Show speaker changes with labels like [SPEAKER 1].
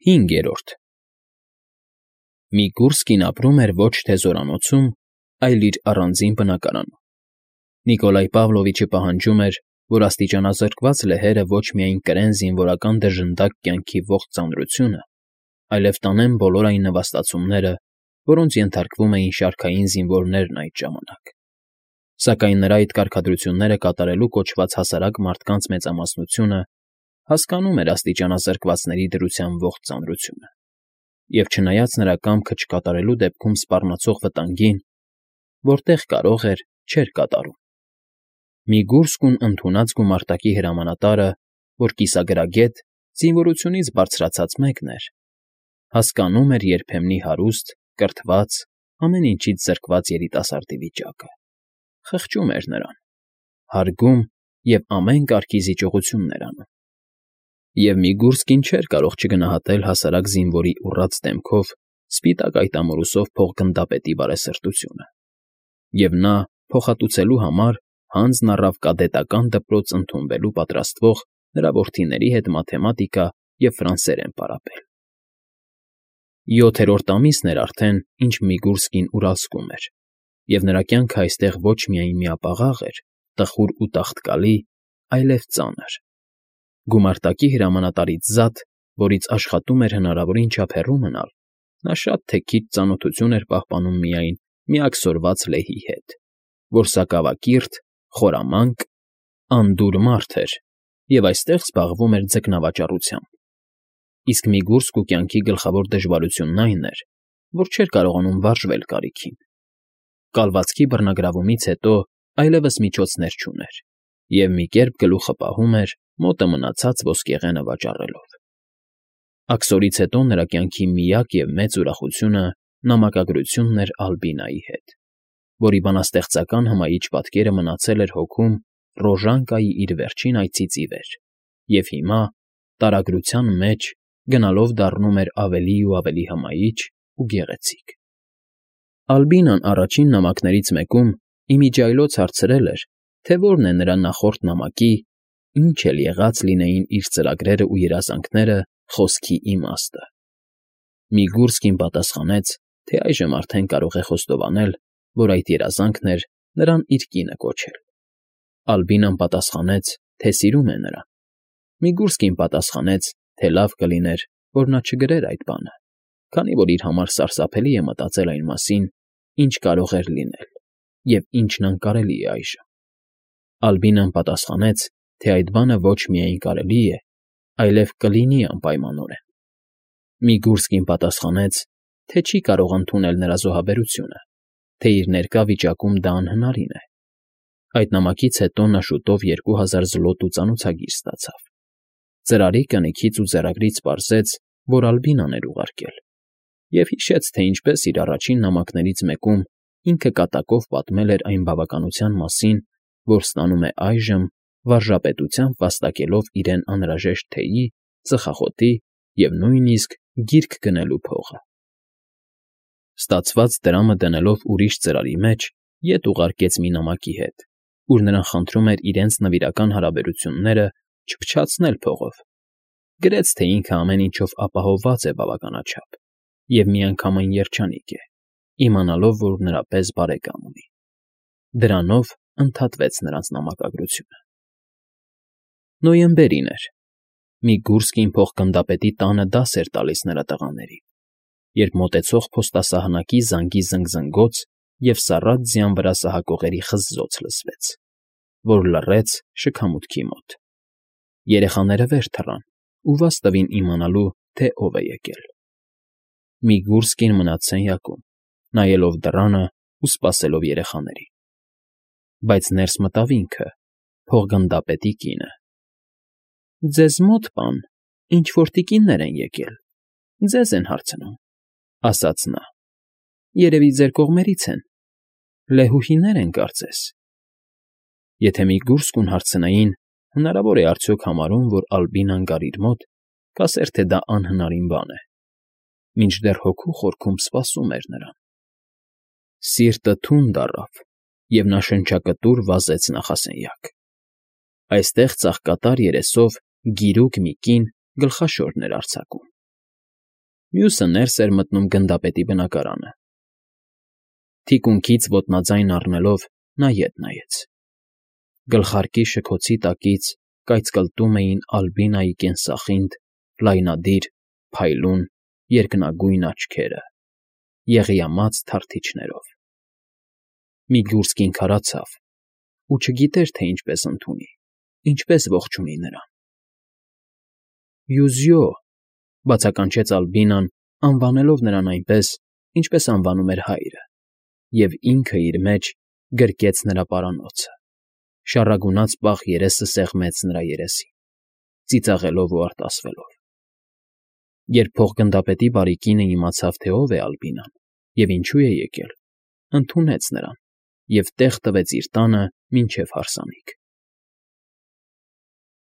[SPEAKER 1] 5. Միգուրսկին ապրում էր ոչ թե զորանոցում, այլ իր առանձին բնակարանում։ Նիկոլայ Պավլովիչը պահանջում էր, որ աստիճանազրկված լեհերը ոչ միայն կրեն զինվորական դժնդակ կյանքի ողջ ծանրությունը, այլև տանեն բոլոր այն նվաստացումները, որոնց ենթարկվում էին շարքային զինվորներն այդ ժամանակ։ Սակայն նրա այդ կարգադրությունները կատարելու կոչված հասարակ մարդկանց մեծամասնությունը հասկանում էր աստիճանազրկվածների դրության ողջ ծանրությունը, և չնայած նրա կամքը չկատարելու դեպքում սպառնացող վտանգին, որտեղ կարող էր, չէր կատարում։ Միգուրսկուն ընդունած գումարտակի հրամանատարը, որ կիսագրագետ, զինվորությունից բարձրացած մեկն էր, հասկանում էր երբեմնի հարուստ, կրթված, ամեն ինչից զրկված երիտասարդի վիճակը, խղճում էր նրան, հարգում և ամեն կարգի զիջողություններ անում։ Եվ Միգուրսկին չէր կարող չգնահատել հասարակ զինվորի ուռած դեմքով սպիտակ այտամորուսով փոխգնդապետի բարեսրտությունը, և նա, փոխհատուցելու համար, հանձն առավ կադետական դպրոց ընդունվելու պատրաստվող նրա որդիների հետ մաթեմատիկա և ֆրանսերեն պարապել։ 7-րդ ամիսն էր արդեն, ինչ Միգուրսկին ուրալսկում էր, և նրա կյանքը այստեղ ոչ միայն միապաղաղ էր, տխուր ու տաղտկալի, այլև ծանր։ Գումարտակի հրամանատարից զատ, որից աշխատում էր հնարավորին չափ հեռու մնալ, նա շատ թե քիչ ծանոթություն էր պահպանում միայն միակսորված լեհի հետ, որ սակավակիրթ, խորամանկ, անդուր մարդ էր և այստեղ զբաղվում էր ձկնավաճառությամբ։ Իսկ Միգուրսկու կյանքի գլխավոր դժվարությունն այն էր, որ չէր կարողանում վարժվել կարիքին։ Կալվածքի բռնագրավումից հետո այլևս միջոցներ չուներ, և մի կերպ գլուխը պահում էր մոտը մնացած ոսկեղենը վաճառելով։ Աքսորից հետո նրա կյանքի միակ և մեծ ուրախությունը նամակագրությունն էր Ալբինայի հետ, որի բանաստեղծական հմայիչ պատկերը մնացել էր հոգում Ռոժանկայի իր վերջին այցից ի վեր, և հիմա, տարագրության մեջ, գնալով դառնում էր ավելի ու ավելի հմայիչ ու գեղեցիկ։ Ալբինան առաջին նամակներից մեկում իմիջիայլոց հարցրել էր, թե որն է նրա նախորդ նամակի, ինչ էլ եղած լինեին իր ծրագրերը ու երազանքները, խոսքի իմաստը։ Միգուրսկին պատասխանեց, թե այժմ արդեն կարող է խոստովանել, որ այդ երազանքն էր նրան իր կինը կոչել։ Ալբինան պատասխանեց, թե սիրում է նրան։ Միգուրսկին պատասխանեց, թե լավ կլիներ, որ նա չգրեր այդ բանը, քանի որ իր համար սարսափելի է մտածել այն մասին, ինչ կարող էր լինել և ինչն անկարելի է այժմ։ Ալբինան պատասխանեց, թե այդ բանը ոչ միայն կարելի է, այլև կլինի անպայմանորեն։ Միգուրսկին պատասխանեց, թե չի կարող ընդունել նրա զոհաբերությունը, թե իր ներկա վիճակում դա անհնարին է։ Այդ նամակից հետո նա շուտով 2000 զլոտու ծանոթագիր ստացավ։ Ծրարի կնիքից ու ձեռագրից պարզեց, որ Ալբինան էր ուղարկել, և հիշեց, թե ինչպես իր առաջին նամակներից մեկում ինքը կատակով պատմել էր այն բավականության մասին, որ ստանում է այժմ, վարժապետությամբ վաստակելով իրեն անհրաժեշտ թեյի, ծխախոտի և նույնիսկ գիրք գնելու փողը։ Ստացված դրամը դնելով ուրիշ ծրարի մեջ, ետ ուղարկեց մի նամակի հետ, ուր նրան խնդրում էր իրենց նվիրական հարաբերությունները չփչացնել փողով։ Գրեց, թե ինքը ամեն ինչով ապահովված է բավականաչափ և միանգամայն երջանիկ է, իմանալով, որ նրա պես բարեկամ ունի։ Դրանով ընդհատվեց նրանց նամակագրությունը։ Նոյեմբերին էր։ Միգուրսկին փոխգնդապետի տանը դաս էր տալիս նրա տղաներին, երբ մոտեցող փոստասահնակի զանգի զնգզնգոց և սառած ձյան վրա սահակողերի խզզոց լսվեց, որ լռեց շքամուտքի մոտ։ Երեխաները վեր թռան ու վազ տվին իմանալու, թե ով է եկել։ Միգուրսկին մնաց սենյակում, նայելով դռանը ու սպասելով երեխաներին։ Բայց ներս մտավ ինքը, փոխգնդապետի կինը։ ֊ Ձեզ մոտ, պան, ինչ֊որ տիկիններ են եկել, ձեզ են հարցնում, ֊ ասաց նա։ Երևի ձեր կողմերից են, լեհուհիներ են կարծես։ Եթե Միգուրսկուն հարցնեին, հնարավոր է արդյոք համարում, որ Ալբինան գար իր մոտ, կասեր, թե դա անհնարին բան է, մինչդեռ հոգու խորքում սպասում էր նրան։ Սիրտը թունդ առավ, և նա շնչակտուր վազեց նախասենյակ։ Այստեղ ծաղկատար երեսով գիրուկ մի կին գլխաշորն էր արձակում։ Մյուսը ներս էր մտնում գնդապետի բնակարանը։ Թիկունքից ոտնաձայն առնելով նա ետ նայեց։ Գլխարկի շքոցի տակից կայծկլտում էին Ալբինայի կենսախինդ, լայնադիր, փայլուն, երկնագույն աչքերը, եղիամած թարթիչներով։ Միգուրսկին քարացավ ու չգիտեր, թե ինչպես ընդունի, ինչպես ողջունի նրան։ Յուզյո, բացականչեց Ալբինան, անվանելով նրան այնպես, ինչպես անվանում էր հայրը, և ինքը իր մեջ գրկեց նրա պարանոցը, շառագունած պաղ երեսը սեղմեց նրա երեսին, ծիծաղելով ու արտասվելով։ Երբ փոխգնդապետի բարի կինը իմացավ, թե ով է Ալբինան և ինչու է եկել, ընդունեց նրան և տեղ տվեց իր տանը մինչև հարսանիք։